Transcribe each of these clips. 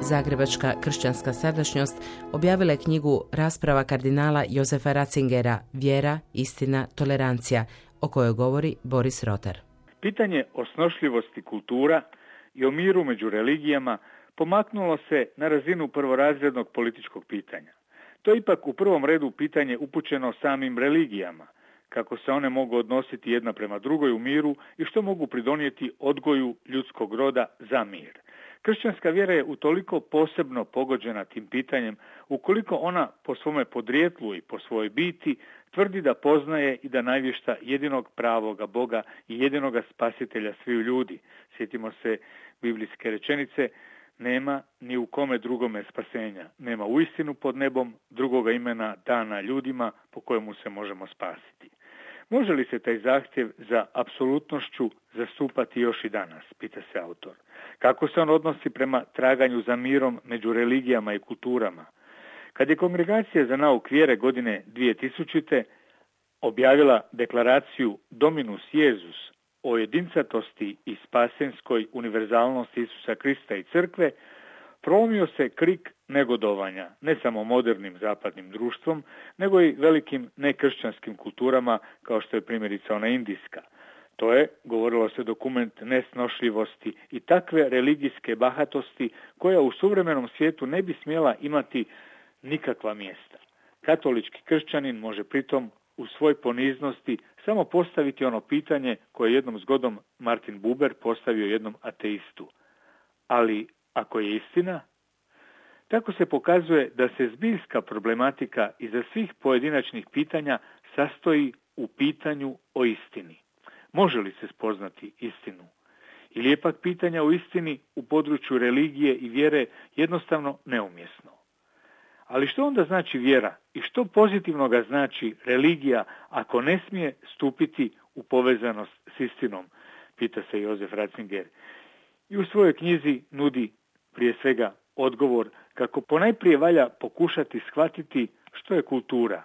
Zagrebačka kršćanska sadašnjost objavila je knjigu Rasprava kardinala Jozefa Ratzingera Vjera, istina, tolerancija, o kojoj govori Boris Rotar. Pitanje o snošljivosti kultura i o miru među religijama pomaknulo se na razinu prvorazrednog političkog pitanja. To je ipak u prvom redu pitanje upućeno samim religijama, kako se one mogu odnositi jedna prema drugoj u miru i što mogu pridonijeti odgoju ljudskog roda za mir. Kršćanska vjera je utoliko posebno pogođena tim pitanjem, ukoliko ona po svome podrijetlu i po svojoj biti tvrdi da poznaje i da navješta jedinog pravoga Boga i jedinoga spasitelja sviju ljudi. Sjetimo se biblijske rečenice: nema ni u kome drugome spasenja, nema uistinu pod nebom drugoga imena dana ljudima po kojemu se možemo spasiti. Može li se taj zahtjev za apsolutnošću zastupati još i danas, pita se autor. Kako se on odnosi prema traganju za mirom među religijama i kulturama? Kad je Kongregacija za nauk vjere godine 2000. objavila deklaraciju Dominus Iesus o jedincatosti i spasenskoj univerzalnosti Isusa Krista i crkve, prolomio se krik negodovanja, ne samo modernim zapadnim društvom, nego i velikim nekršćanskim kulturama, kao što je primjerice ona indijska. To je, govorilo se, dokument nesnošljivosti i takve religijske bahatosti koja u suvremenom svijetu ne bi smjela imati nikakva mjesta. Katolički kršćanin može pritom u svoj poniznosti samo postaviti ono pitanje koje je jednom zgodom Martin Buber postavio jednom ateistu. Ali ako je istina? Tako se pokazuje da se zbiljska problematika iza svih pojedinačnih pitanja sastoji u pitanju o istini. Može li se spoznati istinu? Ili je pak pitanja o istini u području religije i vjere jednostavno neumjesno? Ali što onda znači vjera i što pozitivno ga znači religija ako ne smije stupiti u povezanost s istinom, pita se Jozef Ratzinger. I u svojoj knjizi nudi prije svega odgovor kako ponajprije valja pokušati shvatiti što je kultura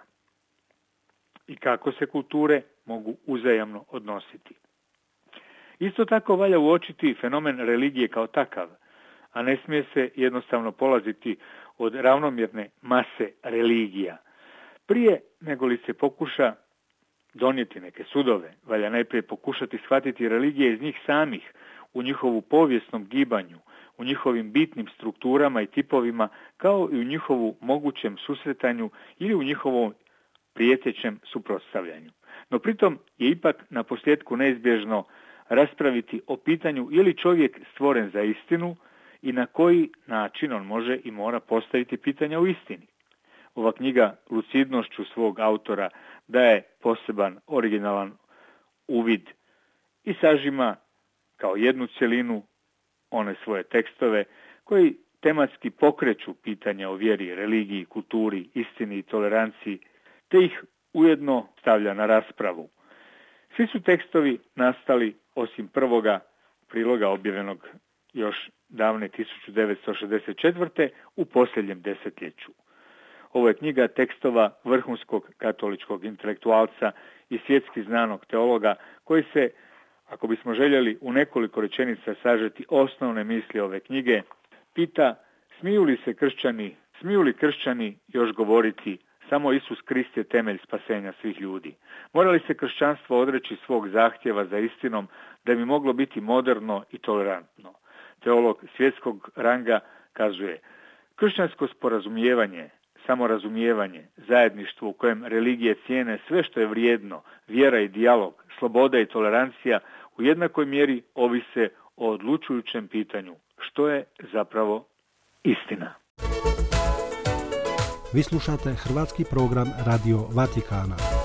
i kako se kulture mogu uzajamno odnositi. Isto tako valja uočiti fenomen religije kao takav, a ne smije se jednostavno polaziti od ravnomjerne mase religija. Prije nego li se pokuša donijeti neke sudove, valja najprije pokušati shvatiti religije iz njih samih, u njihovu povijesnom gibanju, u njihovim bitnim strukturama i tipovima, kao i u njihovu mogućem susretanju ili u njihovom prijetećem suprotstavljanju. No pritom je ipak na posljedku neizbježno raspraviti o pitanju je li čovjek stvoren za istinu i na koji način on može i mora postaviti pitanja o istini. Ova knjiga lucidnošću svog autora daje poseban, originalan uvid i sažima kao jednu cjelinu one svoje tekstove koji tematski pokreću pitanja o vjeri, religiji, kulturi, istini i toleranciji, te ih ujedno stavlja na raspravu. Svi su tekstovi nastali, osim prvoga priloga objavljenog još davne 1964. u posljednjem desetljeću. Ovo je knjiga tekstova vrhunskog katoličkog intelektualca i svjetski znanog teologa koji se, ako bismo željeli u nekoliko rečenica sažeti osnovne misli ove knjige, pita smiju li kršćani još govoriti samo Isus Krist je temelj spasenja svih ljudi? Mora li se kršćanstvo odreći svog zahtjeva za istinom da bi moglo biti moderno i tolerantno? Teolog svjetskog ranga kazuje: kršćansko sporazumijevanje, samorazumijevanje, zajedništvo u kojem religije cijene sve što je vrijedno, vjera i dijalog, sloboda i tolerancija u jednakoj mjeri ovise o odlučujućem pitanju što je zapravo istina. Vi slušate hrvatski program Radio Vatikana.